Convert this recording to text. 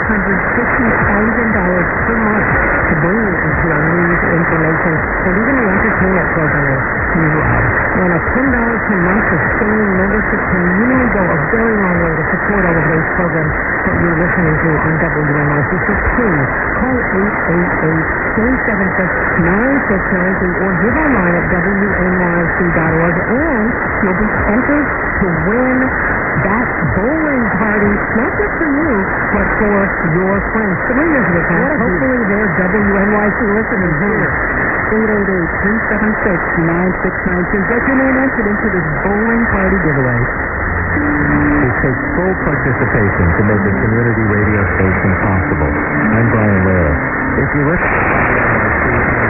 per month to bring you into your news information and even the entertainment programming you love. And a $10 per month sustaining membership can really go a very long way to support all of those programs that you're listening to on WNYC. So please call 888-376-9693 or give online at WNYC.org, and you'll be entered to win that bowling party, not just for you, but for your friends. 3 years of it now. Hopefully they're WNYC listeners here. 888-376-9693. Get your name entered into this bowling party giveaway. It takes full participation to make a community radio station possible. I'm Brian Lara. If you listen